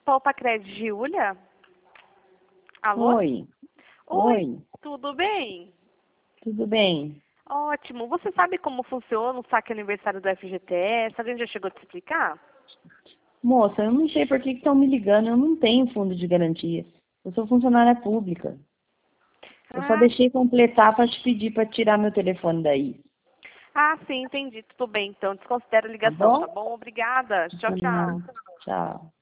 Palpacred, Giulia? Alô? Oi. Oi, Oi. tudo bem? Tudo bem? Ótimo. Você sabe como funciona o saque aniversário do FGTS? Alguém já chegou a te explicar? Moça, eu não sei por que estão me ligando. Eu não tenho fundo de garantia. Eu sou funcionária pública. Eu só Ah, deixei completar para te pedir para tirar meu telefone daí. sim, entendi. Tudo bem, então. Desconsidera a Tá ligação, tá bom? bom? Obrigada. Tchau, tchau. Não. Tchau.